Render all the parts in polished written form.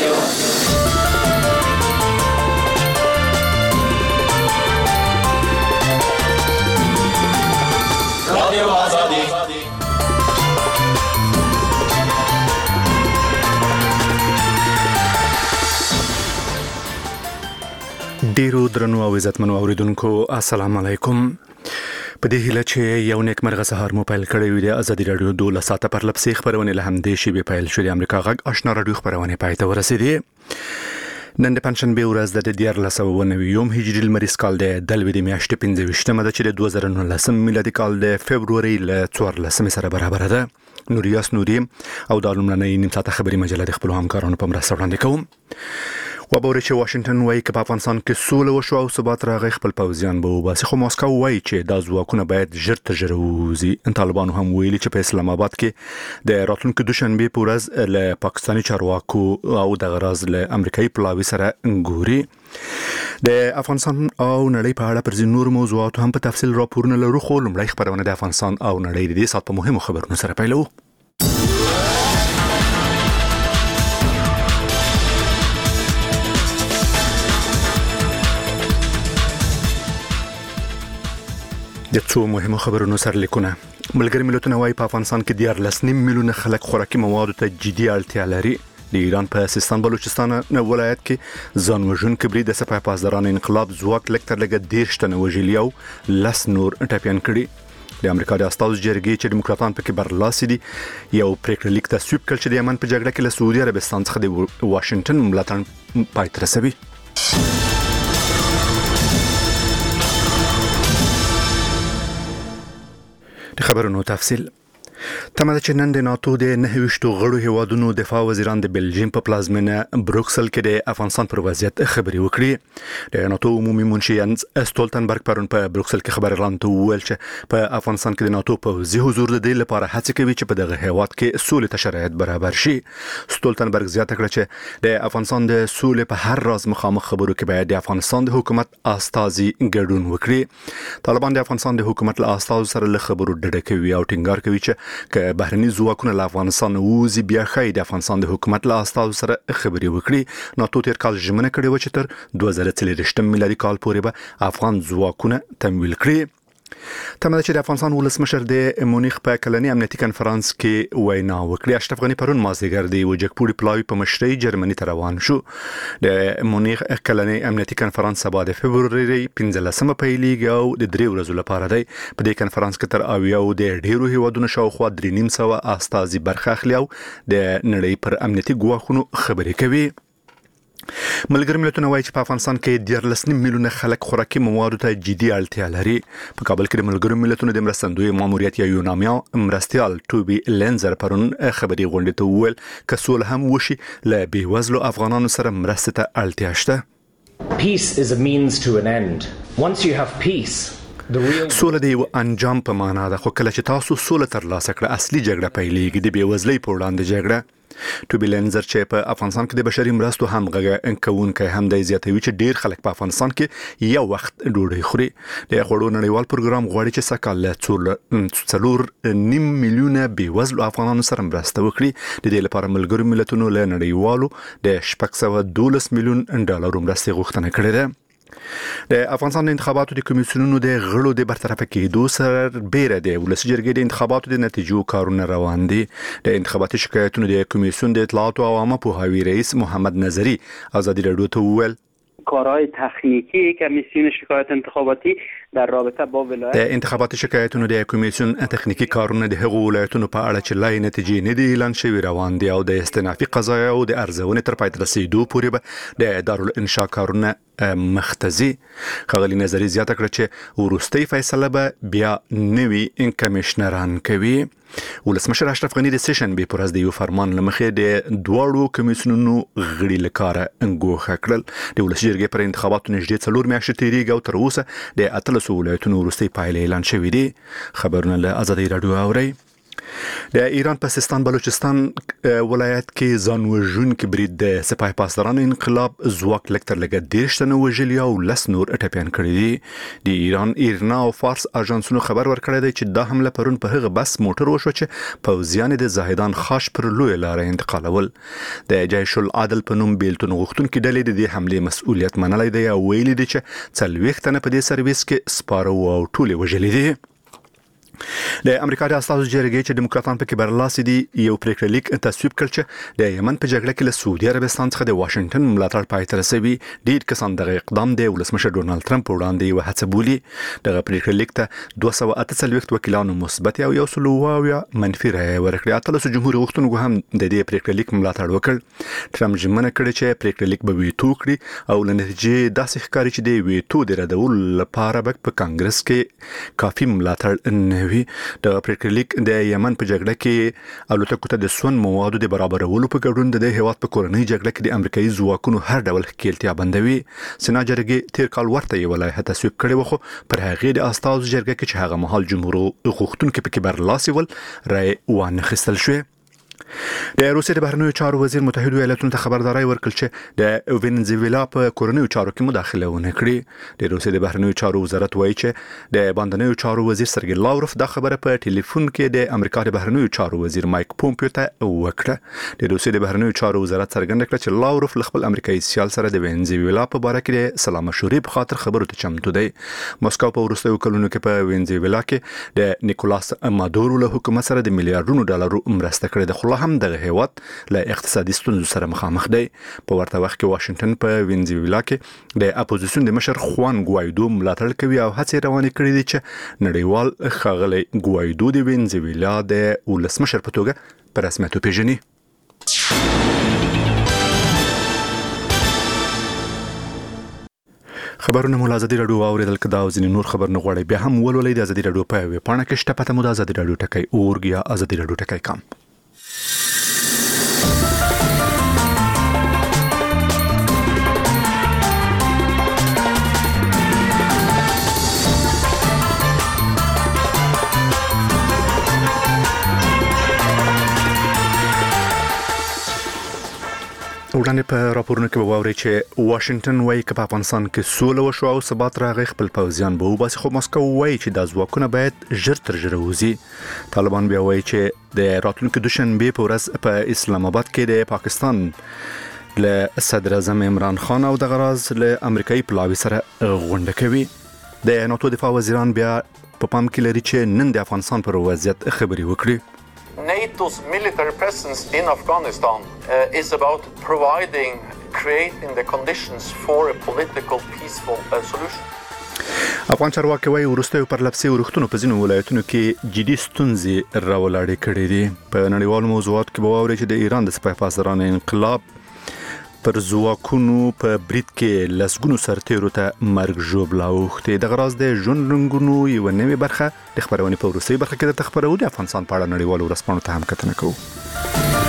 رادیو آزادی. ډیرو درنو او عزتمنو اوریدونکو السلام علیکم. په دې هیله چې یو نیک مرغه سهار مو پیل کړی وي د ازادي رادیو 12 ساعته پر لپسې خبرونه له همدې شی به پیل شوې. امریکا غږ آشنا رادیو خبرونه پای ته ورسېدي. نن د پنځشنبه ورځ د 1490 هجري لمریز کال د دلوي د میاشتې 25مه د 2019 میلادي کال د فبرवरी ل 14 سره برابر ده. نوریاس نوري او د لومړنۍ نیم ساعته خبري مجله د خپل همکارانو په مرسته وړاندې کوم. وبوري چې واشنگټن وايي چې په افغانستان کې سوله وشو او ثبات راغی خپل پوځیان به وباسي، خو ماسکو وايي چې دا ځواکونه باید ژر تر ژره ووځي. طالبانو هم ویلي چې په اسلام آباد کې د راتلونکي دوشنبه په ورځ له پاکستاني چارواکو او د غراز له امریکایي پلاوي سره ګوري. د افغانستان او نړۍ په اړه پر ځینو نور موضوعات هم په تفصیل راپورونه لرو، خو لومړی خبرونه د افغانستان او نړۍ د دې سات په مهمو خبرونو سره پیلو. د څو مهمو خبرونو سره لیکونه. ملګری ملتونه وايي په افغانستان کې 14 میلیونه خلک خوراکي موادو ته جدي اړتیا لري. د ایران په سیستان بلوچستان ولایت کې ځان وژونکي برید د سپاه پاسداران انقلاب ځواک لکتر لګ 10 تنه وژلي او 10 نور ټپيان کړي. د امریکا د استازو جرګې چې دیموکراتان پکې برلاسي دي یو پریکړه لیک تصویب کړ چې د یمن په جګړه کې له سعودي عربستان څخه د واشنگټن ملاتړ پای ته رسوي. د خبرونو تفصیل. تمه چې نن د ناتو د 29 غړو هیوادونو دفاع وزیران د بلجیم په پلازمینه بروکسل کې د افغانستان پر وضعیت خبري وکړي. د ناتو عمومي منشي ینز استولتنبرګ پرون په بروکسل کې خبر اعلان وکړ چې په افغانستان کې د ناتو پوځي حضور د دې لپاره هڅه کوي چې په دغه هیواد کې سولې ته شرایط برابر شي. استولتنبرګ زیاته کړه چې د افغانستان د سولې په هر راز مخامخ خبرو کې باید د افغانستان د حکومت استازي ګډون وکړي. طالبان د افغانستان د حکومت له استازو سره له خبرو ډډه کوي او ټینګار کوي چې که بهرني ځواکونه له افغانستان ووځي بیا خای د افغانستان د حکومت له استازو سره خبري وکړي. ناتو تیر کال ژمنه کړې و چې تر 2023 میلادي کال پورې به افغان ځواکونه تمویل کړي. تمه چې د افغانستان ولسمشر د مونیخ په کلنی امنیتي کنفرانس کې وینا وکړه. اشرف غنی پرون مازیګر دی وجکپوري پلاوی په مشرۍ جرمني ته روان شو. د مونیخ کلنی امنیتي کنفرانس سبا د فبرवरी 15 پیلېږي او د 3 ورځې لپاره دی. په دې کنفرانس کې تر اویاو د ډیرو هیوادونو شاوخوا 3.5 استازي برخه اخلي او د نړۍ پر امنیتي ګواښونو خبرې کوي. ملګری ملتونه وايي چې په افغانستان کې 14 میلیونه خلک خوراکي موادو ته جدي اړتیا لري. په کابل کې د ملګری ملتونو د مرستندوی ماموریت یا یونامیا مرستيال ټوبي لنزر پرون خبري غونډه ته وویل چې سول هم وشي له بیوزلو افغانانو سره مرسته ته اړتیا شته. Peace is a means to an end. Once you have peace, سوله د یو انجام په معنا ده، خو کله چې تاسو سوله ترلاسه کړئ اصلي جګړه پیلېږي، د بیوزلۍ په وړاندې جګړه. ټوبي لنزر چې په افغانستان کې د بشري مرستو هم غږ کوونکی هم د زیاتوي چې ډیر خلک په افغانستان کې یو وخت ډوډۍ خوري. د خوړو نړیوال پروګرام غواړي چې سکهال 4.5 میلیونه بیوزلو افغانانو سره مرسته وکړي. د دې لپاره ملګرو ملتونو له نړیوالو د 612 میلیون ډالر مرستې غوښتنه کړې ده. د افغانستان د انتخاباتو د کمیسیونونو د غړو د برطرف کېدو سره بیره د ولسی جرګې د انتخاباتو د نتیجو کارونه روان دي. د انتخاباتي شکایتونو د کمیسیون د اطلاعات او عامه پوهاوی رئیس محمد نظری آزادی رادیو ته وویل کارهای تخنیکی کمیسیون شکایت انتخاباتی در رابطه با ولایت د انتخاباتي شکایتونو د کمیسیون تخنیکی کارونه د هغو ولایتونو په اړه چې لای نتیجې نه دي اعلان شوی روان دي او د استنافي قضایا او د ارزونې تر پای ته رسیدو پورې به د دارالانشاء کارونه مختزي. خغلی نظری زیاته کړ چې ورستۍ فیصله به بیا نوي کمشنران کوي. ولسمشر اشرف غنی د سیشن به پر از د یو فرمان لمخې د دوړو کمیسیونونو غړي لکاره انګوخه کړل. د ولسی جرګې پر انتخاباتو نږدې 4 میاشتې تیریږي او تر اوسه د 13 ولایتونو ورستۍ پایلې اعلان شوې دي. خبرونه له آزادی رادیو اوري. د ایران په سیستان بلوچستان ولایت کې ځانوژونکي برید د سپاه پاسدارانو انقلاب ځواک لکتر لګ 10 تنه وژلي او لس نور ټپيان کړي دي. د ایران ایرنا او فارس اژانسونو خبر ورکړی دی چې دا حمله پرون په هغه بس موټر وشو چې پوځیان د زاهدان خاش پر لوی لارې انتقالول. د جیش العدل په نوم بیلتون غوښتونکي ډلې د دې حمله مسؤلیت منلای دی او ویلي دي چې 40 تنه په دې سرویس کې سپاره او ټول وژلي دي. د امریکا د اساسي جرګې چې دیموکراتان پکې برلاسي دي یو پریکړه لیک تصویب کړ چې د یمن په جګړه کې له سعودي عربستان څخه د واشنگټن ملاتړ پای ته رسوي. ډیر کسان دغه اقدام دی ولسمشر ډونالد ټرمپ وړاندې یو هڅه بولي. دغه پریکړه لیک ته 248 وکیلانو مثبت او 100 منفي رائے ورکړه. اتلس جمهور غوښتونکو هم د دې پریکړه لیک ملاتړ وکړ. ټرمپ ژمنه کړې چې پریکړه لیک به ویتو کړي او لنتیجې داسې ښکاري چې د ویتو د ردول لپاره په کانګرس کې کافي ملاتړ نه وي. د پریکړه لیک د یمن په جګړه کې الوتکو ته د سون موادو د برابرولو په ګډون د هیواد په کورنۍ جګړه کې د امریکایي ځواکونو هر ډول ښکیلتیا بندوي. سنا جرګې تیر کال ورته یو لایحه تصویب کړې و خو پر هغه د اساسي جرګه کې چې هغه مهال جمهور غوښتونکو پکې برلاسي ول رائے وانه خستل شوې. د روسیې د بهرنیو چارو وزیر متحده ایالاتونو ته خبرداري ورکړل چې د وینزویلا په کورنیو چارو کې مداخله ونه کړي. د روسیې د بهرنیو چارو وزارت وایي چې د باندنیو چارو وزیر سرګی لاوروف دا خبره په ټلیفون کې د امریکا د بهرنیو چارو وزیر مایک پومپیو ته وکړه. د روسیې د بهرنیو چارو وزارت څرګنده کړه چې لاوروف خپل امریکایي سیال سره د وینزویلا په باره کې د سلام مشورې په خاطر خبرو ته چمتو دی. مسکو په وروستیو کلونو کې په وینزویلا کې د نیکولاس مادورو له حکومت سره د میلیارډونو ډالرو مرسته کړې ده، خو هم دغه هیواد له اقتصادي ستونزو سره مخامخ دی. په ورته وخت کې واشنگټن په وینزویلا کې د اپوزیسیون د مشر خوان ګوایدو ملاتړ کوي او هڅې روانې کړې دي چې نړیوال ښاغلی ګوایدو د وینزویلا د ولسمشر په توګه په رسمیت وپیژني. خبرونه مو ازادي رادیو اوریدل کدا او ځینې نور خبر نه غواړي بیا هم ولولئ د ازادي رادیو په ویب پاڼه کې شته پته مو د ازادي رادیو ټکی اورګ یا ازادي رادیو ټکی کام. وړاندې په راپورونو کې وواوري چې واشنگټن وايي چې په افغانستان کې سوله وشو او ثبات راغی، خپل پوځیان به وباسي، خو مسکو وايي چې د ځواکونه باید ژر تر ژره وځي. طالبان بیا وايي چې د راتلونکو دوشنبه په ورځ په اسلام آباد کې د پاکستان له صدر اعظم عمران خان او د غراز له امریکایي پلاوي سره غونډه کوي. د ناتو دفاع وزیران بیا په پام کې لري چې نن د افغانستان پر وضعیت خبري وکړي. NATO's military presence in Afghanistan is about creating the conditions for a political, peaceful solution. افغان چارواکي وايي ورستیو پر لپسي ورختونو په ځینو ولایتونو کې جدي ستونزې راولاړې کړې دي. په نړیوالو موضوعاتو کې به واوري چې د ایران د سپاه پاسدارانو انقلاب پر ځواکونو په برید کې لسګونو سرتیرو ته مرګ ژوبلا اوښتې. د غراز د ژوند رنګونو یو نوې برخه د خبرونې په وروستۍ برخه کې د خبرو د افغانستان په اړه نړیوالو ورځپاڼو ته هم کتنه کوو.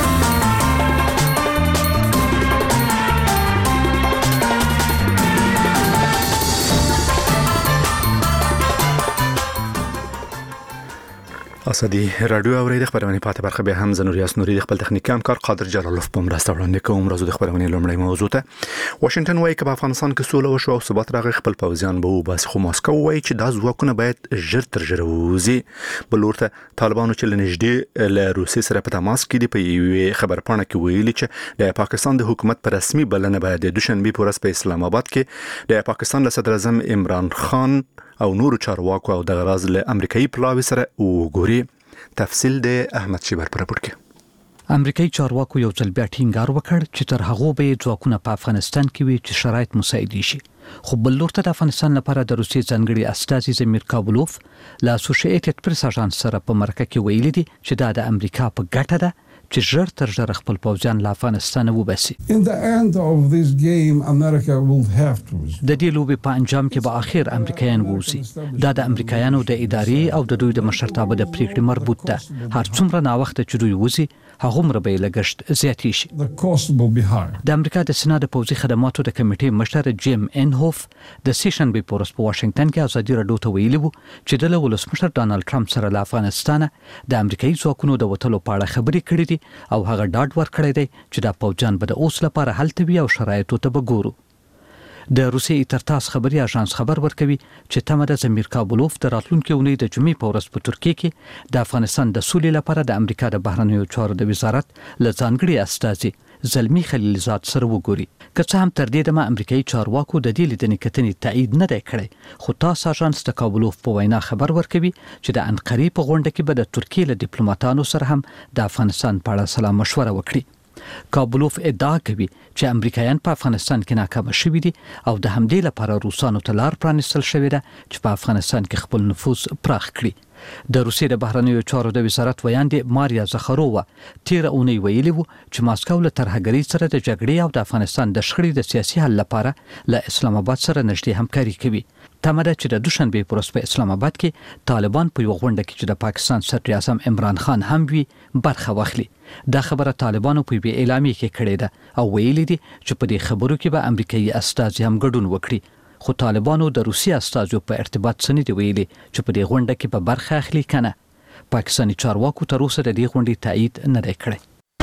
ازادي رادیو اورید خبرونه پاتې برخه به هم زنوریاس نوري د خپل تخنیکی همکار قادر جلالوف په مرسته وړاندې کوم. راځو د خبرونه لومړی موضوع ته. واشنگټن وايي چې په افغانستان کې سوله وشو او ثبات راغی، خپل پوځیان به وباسي، خو مسکو وايي چې دا ځواکونه باید ژر تر ژره وځي. بل ورته طالبانو چې لنږدې له روسیې سره په تماس کې دي په یوې خبرپاڼه کې ویلي چې د پاکستان د حکومت په رسمي بلنه باید د دوشنبه په ورځ په اسلام آباد کې د پاکستان له صدر اعظم عمران خان او نورو چارواکو او د غراز له امریکایي پلاوي سره وګوري. تفصیل د احمد شیبر پر راپور کې. امریکایي چارواکو یو ځل بیا ټینګار وکړ چې تر هغه به ځواکونه په افغانستان کې وي چې شرایط مساعد شي. خو بل لورته د افغانستان لپاره د روسیې ځانګړي استازي زمیر کابلوف له اسوسییټډ پریس اژانس سره په مرکه کې ویلي دي چې دا د امریکا په ګټه ده چې ژر تر ژره خپل پوځیان له افغانستان وباسي. In the end of this game, America will have to. د دې لوبې په انجام کې به اخر امریکایان ووځي. دا د امریکایانو د ادارې او د دوی د مشرتابه د پریکړې مربوط ده. هر څومره نا وخت چې دوی وځي هغه مربع لګښت زیاتی شي. The cost will be high. د امریکا د سنا د پوځي خدماتو د کمیټې مشر جیم انهوف د سیشن بي پورس په واشنگټن کې ازادي راډیو ته ویلي وو چې د ولسمشر ډانلډ ټرمپ سره له افغانستان د امریکایي ځواکونو د وټلو په اړه خبرې کړې دي او هغه ډاډ ورکړی دی چې د پوجان به د اوس لپاره هلته وي او شرایطو ته وګورو. د روسیې ترتاس خبري اژانس خبر ورکوي چې تمره زمیر کابلوف د راتلونکي اونۍ د جمعې په ورځ په ترکیه کې د افغانستان د سولې لپاره د امریکا د بهرنیو چارو د وزارت له ځانګړي استازي زلمی خلیلزاد سره وګوري. که څه هم تر دې دمه امریکایي چارواکو د دې لیدنې کتنې تایید نه دی کړی، خو تاس اژانس د کابلوف په وینا خبر ورکوي چې د انقرې په غونډه کې به د ترکیه له ډیپلوماټانو سره هم د افغانستان په اړه سلا مشوره وکړي. کابلوف ادعا کوي چې امریکایان په افغانستان کې ناکام شوي دي او د همدې لپاره روسانو ته لار پرانستل شوې ده چې په افغانستان کې خپل نفوذ پراخ کړي. د روسیې د بهرنیو چارو د وزارت ویاندې ماریا زخرووا تیر اونۍ ویلي وو چې ماسکو له ترهګرۍ سره د جګړې او د افغانستان د شخړې د سیاسي حل لپاره له اسلام آباد سره نږدې همکاري کوي. تمه ده چې د دوشنبه پر ورځ په اسلام آباد کې طالبان په یو غونډه کې چې د پاکستان صدر اعظم عمران خان هم وي برخه واخلي. دا خبره طالبانو په وی اعلامیه کې کړې ده او ویلي دي چې په دې خبرو کې به امریکایي استازي هم ګډون وکړي. خو طالبانو د روسي استازو په ارتباط سنې دی ویلي چې په دې غونډه کې به برخه اخلي کنه. پاکستاني چارواکو تر اوسه د دې غونډې تایید نه دی کړی.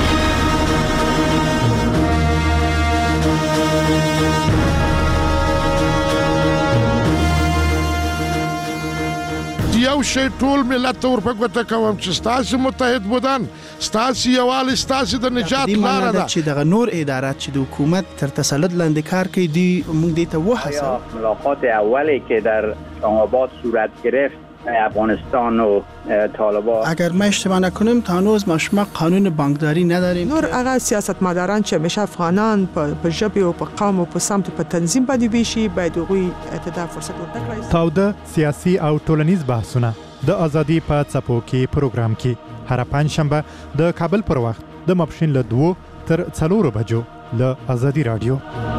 یو شی ټول ملت ته ورپګوته کوم چې ستاسو متحد بودن ستاسو یووالی ستاسو د نجات لاره ده چې دغه نور ادارات چې د حکومت تر تسلط لاندې کار کوي دی موږ دې ته وهڅوو. ملاقات اولی که در اسلام آباد صورت گرفت افغانستان و طالبان، اگر ما اشتباه نکنیم تا هنوز ما قانون بانکداری نداریم. نور هغه سیاستمداران چې همیشه افغانان په ژبه او په قوم او په سمت په تنظیم باندې ویشي باید هغوی ته فرصت ورکړي. تاوده سیاسي او ټولنیز بحثونه د ازادي په څپو کې پروګرام کې هر پنځشنبه د کابل پر وخت د ماپښین له 2 تر 4 بجو له ازادي رادیو.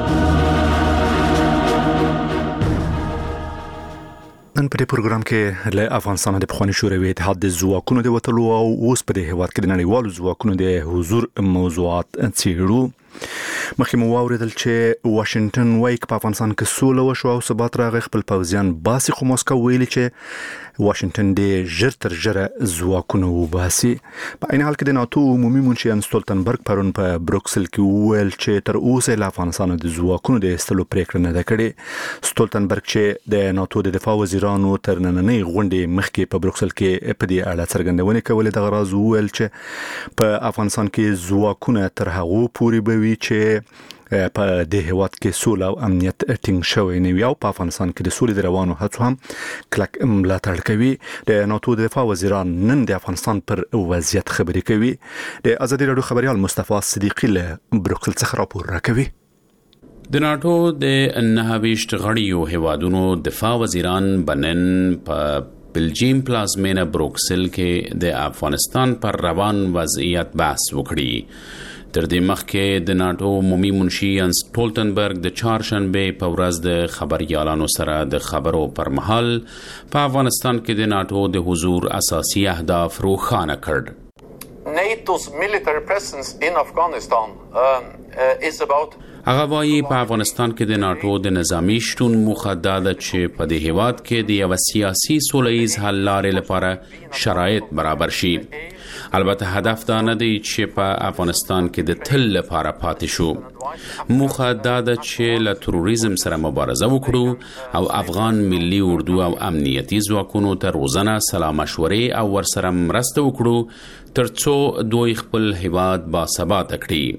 نن په دې پروګرام کې له افغانستان د پخوانی شوروي اتحاد د ځواکونو د وټلو او اوس په دې هیواد کې د نړیوالو ځواکونو د حضور موضوعات څیړو. مخکې مو واوریدل چې واشنگټن وایي په افغانستان کې سوله وشو او ثبات راغی، خپل پوځیان باسي، خو ماسکو ویلي چې واشنگټن د ژر تر ژره ځواکونه وباسي. په عین حال کې د ناتو عمومي منشي ستولتنبرګ پرون په بروکسل کې وویل چې تر اوسه له افغانستان د ځواکونو د ایستلو پریکړه نه ده کړې. ستولتنبرګ چې د ناتو د دفاع وزیرانو تر نننۍ غونډې مخکې په بروکسل کې په دې اړه څرګندونې کولې، دغه راز وویل چې په افغانستان کې ځواکونه تر هغو پورې به وي چې په دې هیواد کې سوله او امنیت ټینګ شوی نه وي او په افغانستان کې د سولې د روانو هڅو هم کلک ملاتړ کوي. د ناتو د دفاع وزیران نن د افغانستان پر وضعیت خبرې کوي. د ازادي راډیو خبريال مصطفی صدیقی له بروکسل څخه راپور راکوي. د ناتو د 29 غړیو هیوادونو دفاع وزیران بنن په بلجیم پلازمینه بروکسل کې د افغانستان پر روان وضعیت بحث وکړي. تر دې مخکې د ناتو عمومي منشي ستولتنبرګ د چهارشنبه په ورځ د خبريالانو سره د خبرو پر مهال په افغانستان کې د ناتو د حضور اساسي اهداف روښانه کړ. NATO's military presence in Afghanistan is about هغه وايي په افغانستان کې د ناتو د نظامی شتون موخه ده چې په دې هیواد کې د یو سیاسي سولهییز حل لارې لپاره شرایط برابر شي. البته هدف دا نه دی چې په افغانستان کې د تل لپاره پاتې شو. موخه دا ده چې له تروریزم سره مبارزه وکړو او افغان ملي اردو او امنیتي ځواکونو ته روزانه سلا مشورې او ورسره مرسته وکړو ترڅو دوی خپل هیواد با ثبات کړي.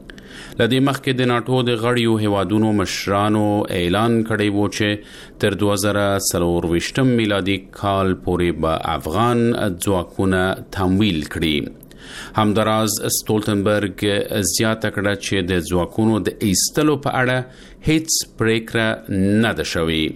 لدې مخکې د ناتو د غړیو هیوادونو مشرانو اعلان کړی و چې تر 2024 میلادي کال پورې به افغان ځواکونه تمویل کړي. همداراز ستولتنبرګ زیاته کړه چې د ځواکونو د ایستلو په اړه هیڅ پریکړه نه ده شوې.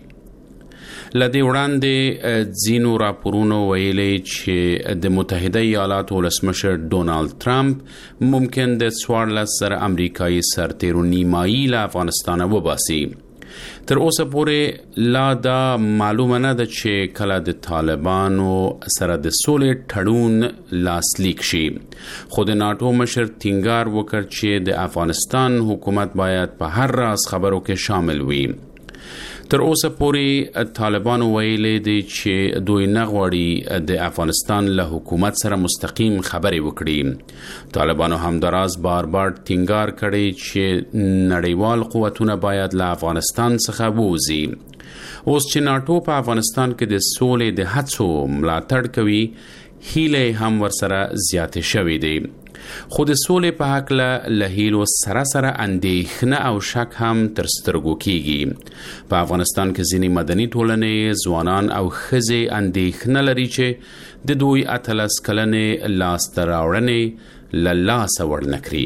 لدې وړاندې ځینو راپورونو ویلي چې د متحده ایالاتو ولسمشر ډونالد ټرمپ ممکن د 14,000 امریکایي سرتیرو نیمایي له افغانستان وباسي. تر اوسه پورې لا دا معلومه نه ده چې کله د طالبانو سره د سولې تړون لاسلیک شي. خو د ناتو مشر ټینګار وکړ چې د افغانستان حکومت باید په هر راز خبرو کې شامل وي. تر اوسه پورې طالبانو ویلي دي چې دوی نه غواړي د افغانستان له حکومت سره مستقیم خبرې وکړي. طالبانو همداراز بار ټینګار کړی چې نړیوال قوتونه باید له افغانستان څخه ووځي. اوس چې ناتو په افغانستان کې د سولې د هڅو ملاتړ کوي، هیله هم ورسره زیاتې شوې دي. خو د سولې په حق له هیلو سره اندېښنه او شک هم تر سترګو کیږي. په افغانستان کې ځینې مدني ټولنې، ځوانان او ښځې اندېښنه لري چې د دوی 18 کلنې لاسته راوړنې له لاسه ورنکړي.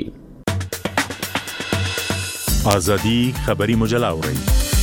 ازادي خبري مجله اوري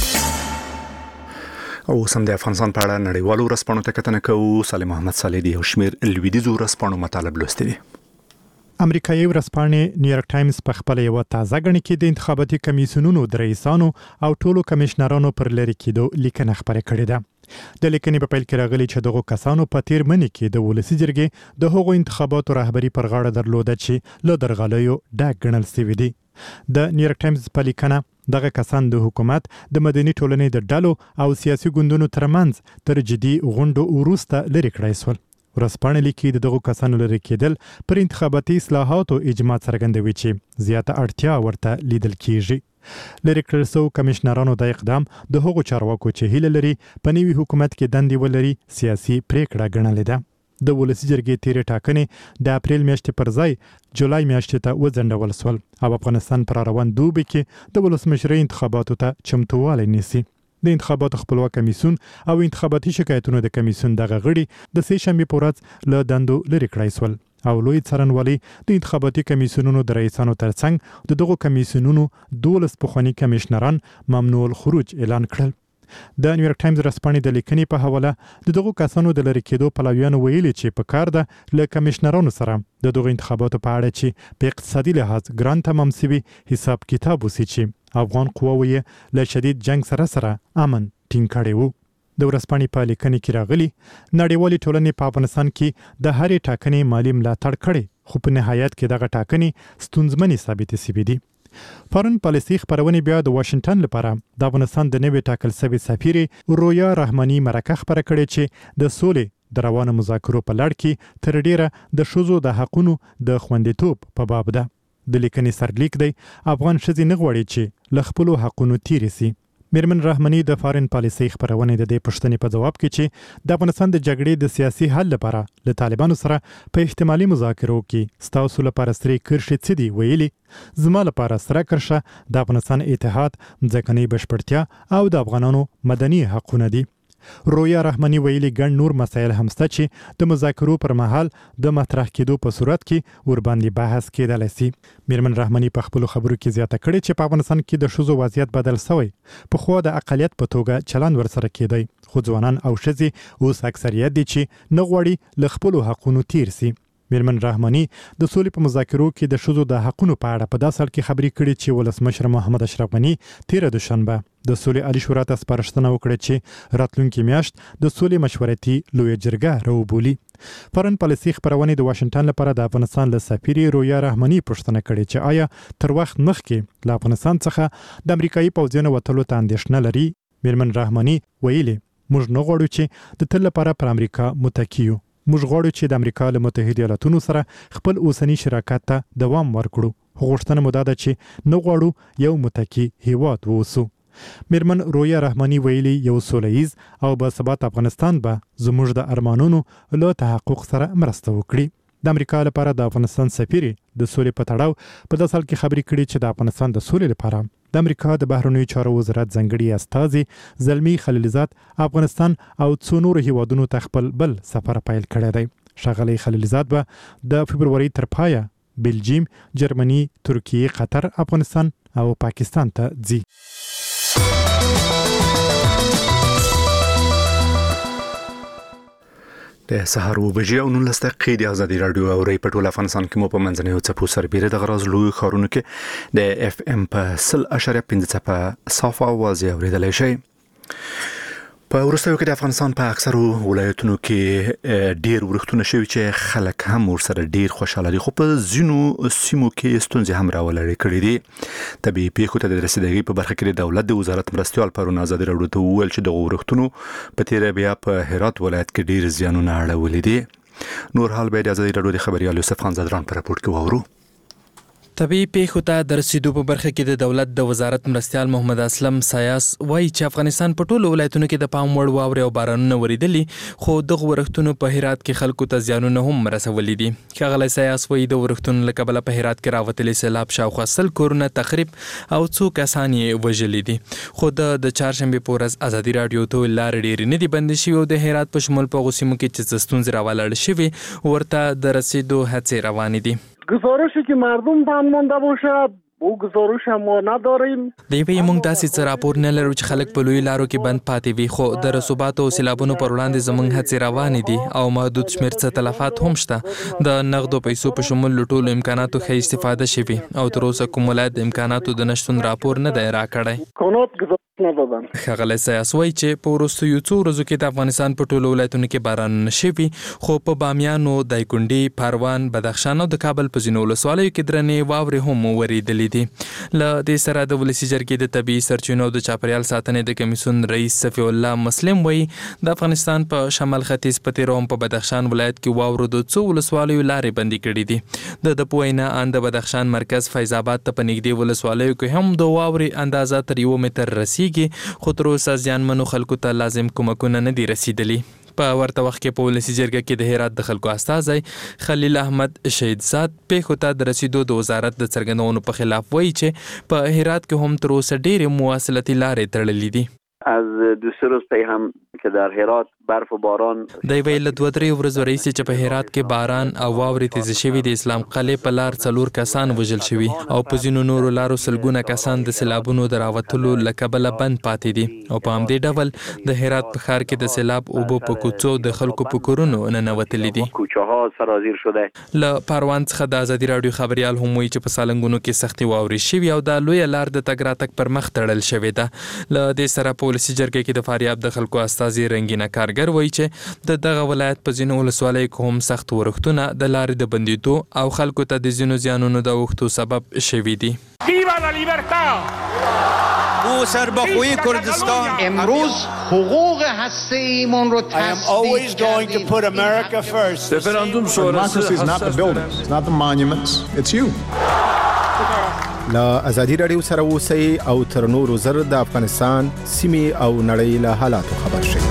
او سم د افغانستان په اړه نړیوالو ورځپاڼو ته کتنه کوو. صالح محمد صالح دی او شمیر لویدیزو ورځپاڼو مطالب لوستي دي. امریکایي ورځپاڼې نیویارک ټایمز په خپل یو تازه غړي کې د انتخاباتي کمیسیونونو د رئیسانو او ټولو کمشنرانو پر لری کېدو لیکنه خبره کړې ده. د لیکنې په پیل کې راغلي چې دغه کسانو په تیر منی کې د ولسی جرګې د هغو انتخاباتو رهبری پر غاړه درلوده چې له درغلیو ډک ګڼل شوی دي. د نیویارک ټایمز په لیکنه دغه کسان د حکومت د مدني ټولنې د ډلو او سیاسي ګوندونو ترمنځ تر جدي غونډو وروسته لری کړای شول. ورځپاڼه لیکي د دغو کسانو لري کېدل پر انتخاباتي اصلاحاتو اجماع څرګندوي چې زیاته اړتیا ورته لیدل کیږي. لري کړل شو کمشنرانو د اقدام د هغو چارواکو چې هیله لري په نوي حکومت کې دندې ولري سیاسي پریکړه ګڼلې ده. د ولسی جرګې تیرې ټاکنې د اپریل میاشتې پر ځای جولای میاشتې ته وځنډول شول او افغانستان پر روان دوبي کې د ولسمشرۍ انتخاباتو ته چمتووالی نیسي. د انتخاباتو خپلواک کمیسیون او انتخاباتي شکایتونو د کمیسیون دغه غړي د سه شنبه په ورځ له دندو لري کړای شول او لوی څارنوالي د انتخاباتي کمیسیونونو د رئیسانو ترڅنګ د دغه کمیسیونونو 12 پخوانی کمشنران ممنوع الخروج اعلان کړل. د نیویارک ټایمز رسپانې د لیکنې په حواله د دغه کسانو د لری کېدو پلویانو ویلي چې په کار ده له کمشنرانو سره د دغه انتخاباتو په اړه چې په اقتصادي لحاظ ګران تمام سوي حساب کتاب وسی چې افغان قواوی له شدید جنگ سره امن ټینګ کړی وو. د ورځپاڼې په لیکنې کې راغلي نړیوالې ټولنې په افغانستان کې د هرې ټاکنې مالی ملاتړ کړي، خو په نهایت کې دغه ټاکنې ستونزمنې ثابتې شوې دي. فارن پالیسي خبرونه بیا د واشنگټن لپاره د افغانستان د نوي ټاکل شوی سفیر رویا رحماني مرکه خبره کړې چې د سولې د روانو مذاکرو په لړ کې تر ډیره د شوزو د حقونو د خوندیتوب په باب ده. د لیکنې سرلیک دی افغان ښځې نه غواړي چې له خپلو حقونو تیرې سي. میرمن رحماني د فارن پالیسي خبرونه د دې پښتنې په جواب کې چې د افغانستان د جګړې د سیاسي حل لپاره له طالبانو سره په احتمالي مذاکرو کې ستاسو لپاره سری کرښې څه دي ویلي، زما لپاره سره کرښه د افغانستان اتحاد، ځکهني بشپړتیا او د افغانانو مدني حقونه دي. رویا رحماني ویلي ګڼ نور مسایل هم شته چې د مذاکرو پر مهال د مطرح کېدو په صورت کې ورباندې بحث کېدلی شي. میرمن رحماني په خپلو خبرو کې زیاته کړې چې په افغانستان کې د ښځو وضعیت بدل شوی، پخوا د اقلیت په توګه چلند ورسره کېدی، خو ځوانان او ښځې اوس اکثریت دي چې نه غواړي له خپلو حقونو تیر سي. میرمن رحماني د سولې په مذاکرو کې د ښځو د حقونو په اړه په داسې حال کې خبرې کړې چې ولسمشر محمد اشرف غني تیره دوشنبه د سولې عالی شورا ته سپارښتنه وکړه چې راتلونکي میاشت د سولې مشورتي لویه جرګه راوبولي. فارن پالیسي خبرونه د واشنگټن لپاره د افغانستان له سفیر رویا رحماني پوښتنه کړې چې آیا تر وخت مخکې له افغانستان څخه د امریکایي پوځیانو وتلو ته اندېښنه لري. میرمن رحماني ویلي موږ نه غواړو چې د تل لپاره پر امریکا متکی یو. موږ غواړو چې د امریکا له متحده ایالاتونو سره خپل اوسنی شراکت ته دوام ورکړو. غوښتنه مو دا ده چې نه غواړو یو متکی هیواد ووسو. میرمن رویا رحماني ویلي یو سولهییز او باثبات افغانستان به زموږ د ارمانونو له تحقق سره مرسته وکړي. د امریکا لپاره د افغانستان سفیر د سولې په تړاو په داسې حال کې خبرې کړې چې د افغانستان د سولې لپاره د امریکا د بهرنیو چارو وزارت ځنګړي استازي زلمی خلیلزاد افغانستان او څو نورو هیوادونو ته خپل بل سفر پیل کړی دی. ښاغلی خلیلزاد به د فبروري تر پایه بلجیم، جرمني، ترکیه، قطر، افغانستان او پاکستان ته ځي. د سهار و بجې او 19 دقیقې د ازادي رادیو او ری په ټول افغانستان کې مو په منځنۍ څپو سربېره د غراز لوی خارونو کې د اف ام په 0.5 څپه صافه आवाज اوریدلای شي. په وروستیو کې د افغانستان په اکثرو ولایتونو کې ډیر ورښتونه شوي چې خلک هم ورسره ډیر خوشاله دي، خو په ځینو سیمو کې ستونزې هم راولري کړي دي. طبي پیښو ته د رسیدګۍ په برخه کې د دولت د وزارت مرستیال پرون ازادي رادیو ته وویل چې د ورښتونو په تیر بیا په هرات ولایت کې ډیر زیانونه اړولي دي. نور حال به د ازادي رادیو د خبريال یوسف خان زدران په راپورټ کې وورو. طبي پیښو ته د رسیدو په برخه کې د دولت د وزارت مرستیال محمد اسلم سایاس وایي چې افغانستان په ټولو ولایتونو کې د پام وړ واورې او بارانونه وریدلي، خو دغه ورښتونو په هرات کې خلکو ته زیانونه هم رسولي دي. ښاغلی سایاس وایي د ورښتونو له کبله په هرات کې راوتلي سیلاب شاوخوا 100 کورونه تخریب او څو کسان یې وژلي دي. خو د چهارشنبې په ورځ ازادي رادیو ته لارې ډېرې نه دي بندې شوي او د هرات په شمول په هغو سیمو کې چې ستونزې راولاړې شوي ورته د رسیدو هڅې روانې دي. گزارشی که مردم بند مانده باشد او گزارش هم ما نداریم. دیوی موږ داسې څه راپور نه لرو چې خلک په لوی لارو کې بند پاتې وي، خو د رسوباتو او سیلابونو پر وړاندې زموږ هڅې روانې دي او محدود شمېر څه تلفات هم شته. د نغدو پیسو په شمول له ټولو امکاناتو ښه استفاده شوي او تر اوسه کوم ولایت د امکاناتو د نشتون راپور نه دی راکړی. ښاغلی سایاس وایي چې په وروستیو څو ورځو کې د افغانستان په ټولو ولایتونو کې بارانونه شوي، خو په بامیانو، دایکنډي، پروان، بدخشان او د کابل په ځینو ولسوالیو کې درنې واورې هم وریدلې دي. له دې سره د ولسي جرګې د طبیعي سرچینو او د چاپیریال ساتنې د کمیسیون رئیس صفی الله مسلم وایي د افغانستان په شمال ختیځ په تېرو هم په بدخشان ولایت کې واورو د څو ولسوالیو لارې بندي کړي دي. د په وینا ان د بدخشان مرکز فیض آباد ته په نږدې ولسوالیو کې هم د واورې اندازه تر 1 متر رسیږي، خو تر اوسه زیانمنو خلکو ته لازم کومکونه نه دي رسیدلي. په ورته وخت کې په ولسي جرګه کې د هرات د خلکو استازی خلیل احمد شهیدزاد پیښو ته د رسیدو د وزارت د څرګندونو په خلاف وایي چې په هرات کې هم تر اوسه ډېرې مواصلتي لارې تړلې دي. از 2 روز پی هم که در هرات برف و باران دی ویل 2-3 ورځې رئیس چې په هرات کې باران او واورې تیز شوي د اسلام قلعه په لار 4 کسان وژل شوي او په ځینو نورو لارو سلګونه کسان د سیلابونو د راوتلو له کبله بند پاتې دي او په همدې ډول د هرات په ښار کې د سیلاب اوبو په کوڅو د خلکو په کورونو ننوتلي دي. کوچه‌ها سرازیر شده. له پروان څخه د ازادي رادیو خبريال هم وایي چې په سالنګونو کې سختي واورې شوي او د لوی لار د تګ راتګ پر مخ تړل شوې ده. له دې سره په ولسي جرګه کې د فاریاب د خلکو استازي رنګینه کارګر وایي چې د دغه ولایت په ځینو ولسوالیو کې هم سخت ورښتونه د لارې د بندیدو او خلکو ته د ځینو زیانونو د اوښتو سبب شوي دي. ویوا لا لیبرتا او سربخوی کردستان امروز حقوق هسته‌ایمون رو always going to put America first. Referendum democracy is not the buildings, it's not the monuments, it's you. لا ازادي رادیو سره اوسئ او تر نورو زر د افغانستان سیمې او نړۍ له حالاتو خبر شئ.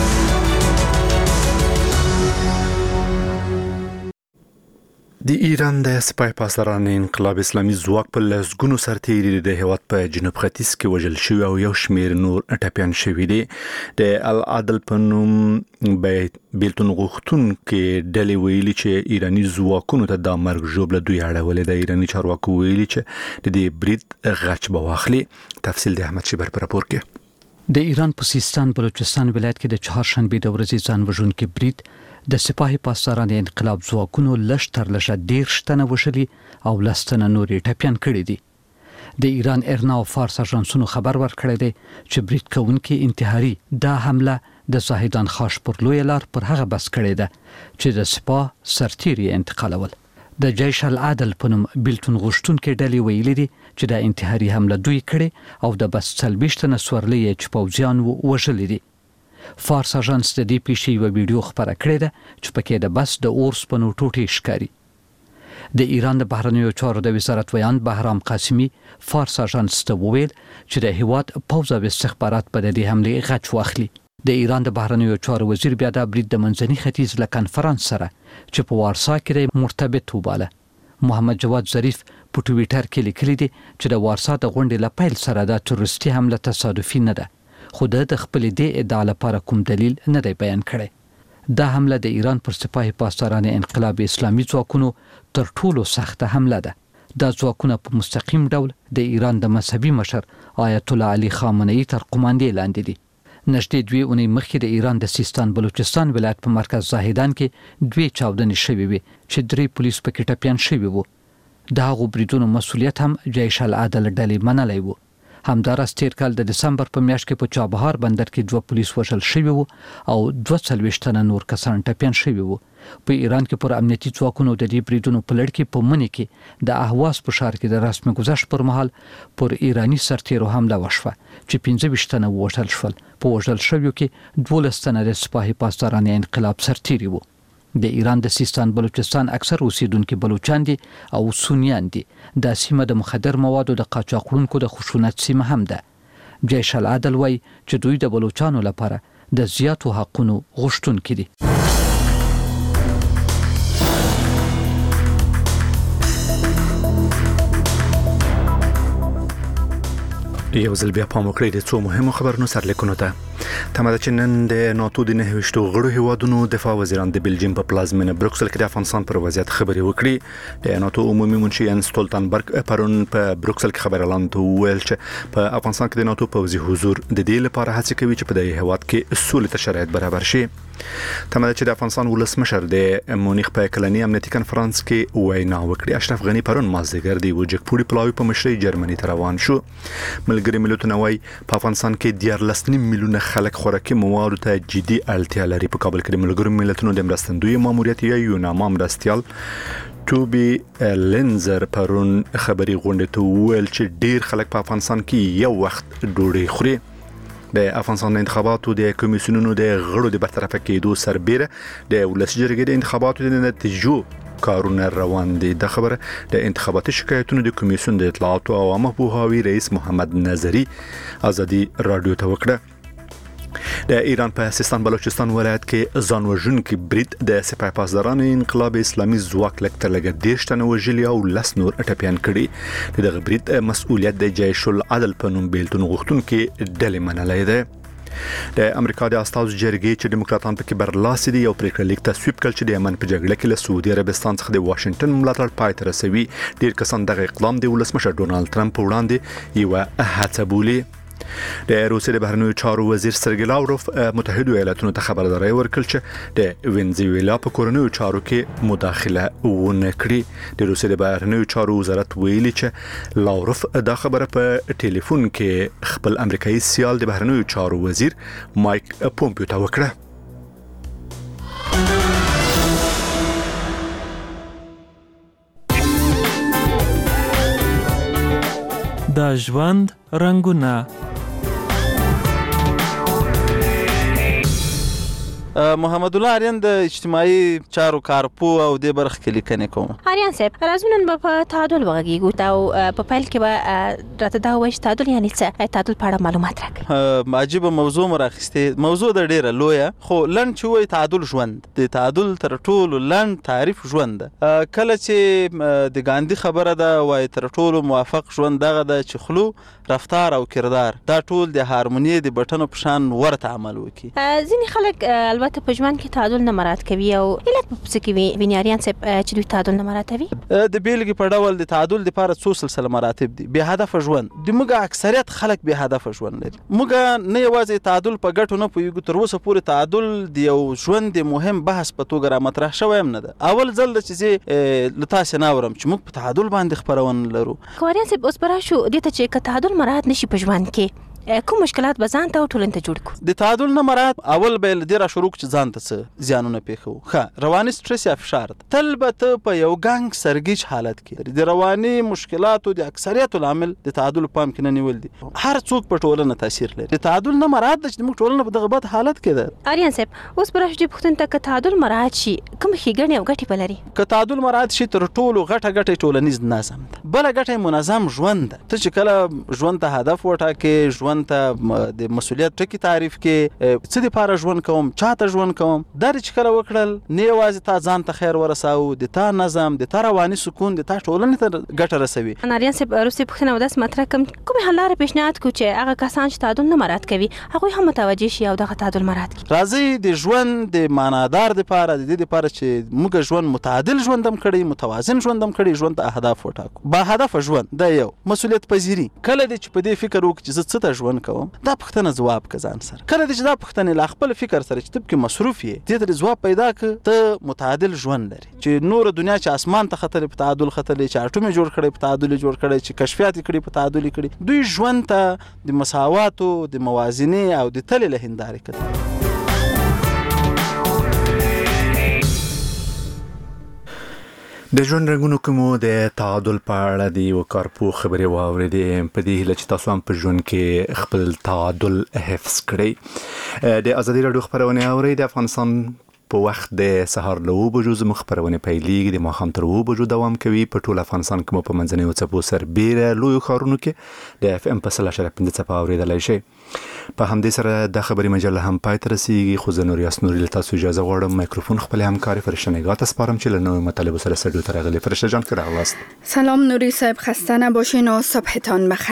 د ایران د سپای پاسداران انقلاب اسلامي ځواک په لسګونو سرتیري د هیواد په جنوب ختیځ کې وژل شوي او یو شمېر نور ټپیان شوي دي. د العدل په نوم بیلتون غوښتونکي ډلې ویلي چې ایراني ځواکونو ته د مرګ ژوبله دوی اړولې ده. ایراني چارواکو ویلي چې د دې برید غچ به واخلي. تفصیل د احمد شیبر په راپور کې. د ایران په سیستان بلوچستان ولایت کې د چهارشنبې د ورځې ځان وژونکي برید د سپاهي پاسداران انقلاب ځواکونو لږ تر لږه 13 تنه وژلي او 10 تنه نورې ټپیان کړي دي. د ایران ارنا او فارس اژانسونو خبر ورکړی دی چې برید کوونکي انتحاري دا حمله د زاهدان خاش پر لوی لار پر هغه بس کړی ده چې د سپاه سرتیري انتقالول. د جیش العدل په نوم بیلتون غوښتونکي ډلې ویلي دي چې د انتحاري حمله دوی کړې او د بس 40 تنه سورلي چې پوځیان وژلي دي. فارس اژانس د دې پیښې یو ویډیو خبره کړې ده چې پکې د بس د اورس په نو ټوټې ښکاري. د ایران د بهرنیو چارو د وزارت ویان بهرام قاسمي فارس اژانس ته وویل چې د هیواد پوځ او استخبارات په دې حمله غچ واخلي. د ایران د بهرنیو چارو وزیر بیا د برید د منځني ختیځ له کنفرانس سره چې په وارسا کې مرتبط وباله. محمد جواد ظریف په ټویټر کې لیکلي دي چې د وارسا د غونډې له پیل سره د تروریستي حمله تصادفي نه ده، خو د خپل دې ادعا لپاره کوم دلیل نه دی بیان کړی. دا حمله د ایران پر سپاهي پاسداران انقلاب اسلامي ځواکونو تر ټولو سخته حمله ده. دا ځواکونه په مستقیم ډول د ایران د مذهبي مشر آیت الله علي خامنه‌ای تر قوماندې لاندې دي. نږدې 2 اونۍ مخکې د ایران د سیستان بلوچستان ولایت په مرکز زاهدان کې 2 چاودنې شوې وي چې 3 پولیس پکې ټپيان شوي وو. د هغو بریدونو مسؤلیت هم جیش العدل ډلې منلی وو. همداراز تیر کال د دسمبر په میاشت کې په چابهار بندر کې 2 پولیس وژل شوي وو او 42 تنه نور کسان ټپيان شوي وو. په ایران کې پر امنیتي ځواکونو د دې بریدونو په لړ کې په منی کې د اهواز په ښار کې د رسمي گذشت پر مهال پر ایرانی سرتیرو حمله وشوه چې 15 تنه وژل شول. په وژل شویو کې 12 تنه د سپاهي پاسداران انقلاب سرتیري وو. د ایران د سیستان بلوچستان اکثر اوسیدونکو بلوچان دي او سنیان دي. د سیمه د مخدر موادو د قاچاقونکو د خشونت سیمه هم ده. جیش العدل وای چې دوی د بلوچانو لپاره د زیاتو حقونو غوښتونکي دي. یو ځل بیا پام وکړئ د څو مهمو خبرونو سرلیکونو ته. تمه ده چې نن د ناتو د 29 غړو هیوادونو دفاع وزیران د بلجیم په پلازمینه بروکسل کې د افغانستان پر وضعیت خبرې وکړي. د ناتو عمومي منشي یانس ستولتنبرګ پرون په بروکسل کې خبر اعلان ویل چې په افغانستان کې د ناتو پوځي حضور د دې لپاره هڅه کوي چې په دې هیواد کې سولې ته شرایط برابر شي. تمه ده چې د افغانستان ولسمشر د مونیخ په کلنی امنیتي کنفرانس کې وینا وکړي. اشرف غنی پرون مازدیګر دی وجک پوری پلاوی په مشرۍ جرمني ته روان شو. ملګری ملتونه وايي په افغانستان کې 14 میلیونه خلک خوراکي موادو ته جدي اړتیا لري. په کابل کې د ملګرو ملتونو د مرستندوی ماموریت یا یوناما مرستیال توبی لینزر پرون خبري غونډه ته ویل چې ډیر خلک په افغانستان کې یو وخت ډوډۍ خوري. د افغانستان انتخاباتو د کمیسیونونو د غړو د برطرفه کېدو سربېره د ولسی جرګې د انتخاباتو د نتیجو کارونه روان دي. د خبره د انتخاباتي شکایتونو د کمیسیون د اطلاعات او عامه پوهاوي رئیس محمد نظری ازادي رادیو ته وکړه. د ایران په سیستان بلوچستان ولایت کې ځانوژونکي برید د سپاه پاسداران انقلاب اسلامي ځواک لکه 10 تنه وژلي او 10 نور ټپيان کړي. دغه برید مسؤلیت د جیش العدل په نوم بیلتون غوښتونکي ډلې منلې ده. د امریکا د استازو جرګې چې دیموکراتان پکې برلاسي دي یو پریکړه لیک تصویب کړ چې د یمن په جګړه کې له سعودي عربستان څخه د واشنگټن ملاتړ پای ته رسوي. ډیر کسان دغه اقدام د ولسمشر ډونالد ټرمپ وړاندې یو هڅه بولي. د روسیې د بهرنیو چارو وزیر سرګی لاوروف متحده ایالاتونو ته خبرداري ورکړه چې د وینزویلا په کورنیو چارو کې مداخله ونه کړي. د روسیې د بهرنیو چارو وزارت ویلي چې لاوروف دا خبره په ټلیفون کې خپل امریکایي سیال د بهرنیو چارو وزیر مایک پومپیو ته وکړه. د ژوند رنگونه. محمد الله آریان د اجتماعي چارو کارپو او د برخ کې لیکنې کوم. آریان صاحب رازمنن په تعادل وغږیږو او په پیل کې به راته دا وایي تعادل یعنی څه؟ تعادل په اړه معلومات راکړئ. عجیب موضوع مراخسته موضوع د ډیره لویه خو لن چې وایي تعادل ژوند د تعادل تر ټولو لن تعریف ژوند کله چې د ګاندی خبره ده وایي تر ټولو موافق ژوند دغه د چخلو رفتار او کردار دا ټول د هارمونی د بټنو په شان ورته عمل وکي. ځینې خلک البته په ژوند کې تعادل نه مراعات کوي او علت په څه کې وي آریان صاحب چې دوی تعادل نه مراعاتوي؟ د بیلګې په ډول د تعادل لپاره څو سلسله مراتب دي. به هدف ژوند د موږ اکثریت خلک به هدف ژوند لري. موږ نه یوازې تعادل په ګټو نه پوهیږو تر اوسه پورې تعادل د یو ژوند د مهم بحث په توګه را مطرح شوی هم نه ده. اول ځل چې له تاسو نه اورم چې موږ په تعادل باندې خبرونه لرو. آریان صاحب اوس برا شو دته چې تعادل مراعات نشي په ژوند کې کوم مشکلات به ځان ته او ټولنې ته جوړ کو؟ د تعادل نه مراد اول به له ډیره شروع چې ځان ته څه زیانونه پیښو. ښه رواني سټرس یا فشار تل به ته په یو ګنګ سرګیچ حالت کې د رواني مشکلاتو د اکثریت العامل د تعادل پام کې نه نیول دي. هر څوک په ټولنه تاثیر لري. د تعادل نه مراد د موږ ټولنه په دغه بد حالت کې ده. آریان صاحب اوس برش دې پښتون ته تعادل مراد شي کوم ښېګڼې او ګټې بلري؟ که تعادل مراد شي تر ټولو غټه ټولنیز نظم ده. بل غټه منظم ژوند ده. ته چې کله ژوند ته هدف وټاکې ژوند ته د مسؤلیت ټکی تعریف کې څه د پاره ژوند کوم چاته ژوند کوم دا چې کله وکړل نه یوازې تا ځان ته خیر ورساو د تا نظم د تا رواني سکون د تا ټولنې ته ګټه رسوي. آریان صاحب روسي پښتنه وداس مطرح کوم حل لاره پیشنهاد کو چې هغه کسان چې تعادل نه مراد کوي هغه هم متوجه شي او دغه تعادل مراد کوي. راځي د ژوند د معنادار د پاره د دې لپاره چې موږ ژوند متعادل ژوندم کړی متوازن ژوندم کړی ژوند ته اهداف وټاکو. با هدف ژوند د یو مسؤلیت پذیری کله چې په دې فکر وکړي چې څه ته ژوند کوم دا پوښتنه ځواب کزان سره کله چې دا پوښتنه لا خپل فکر سره چې تب کې مصروف یې دې ته ځواب پیدا ک ته متعادل ژوند لري چې نور دنیا چې اسمان ته خطر په تعادل خطر چې اټوم جوړ کړي په تعادل جوړ کړي چې کشفیات کړي په تعادل کړي دوی ژوند ته د مساوات او د موازنه او د تل له هنداري کړي د ژوند رنګونو کومو د تعادل په اړه دی او کارپو خبرې واورېدې په دې هیله چې تاسو هم په ژوند کې خپل تعادل حفظ کړئ د ازادي راډیو خبرونه اورئ د افغانستان په وخت د سهار له 9 بجو زموږ خبرونه پیلېږي د ماښام تر 9 بجو دوام کوي په ټول افغانستان کې مو په منځنیو څپو سربېره لویو ښارونو کې د FM په 100.5 څپه اورېدلی شئ په همدې سره د خبري مجله هم پای ته رسیږي خو زه نور یاسنوري له تاسو اجازه غواړم میکروفون خپل همکاري فرشته نگاه ته سپارم چې له نوې مطالبو سره سټډیو ته راغلي فرشته جان ښه راغلاست سلام نوری صاحب خسته نباشین و صبحتان بخیر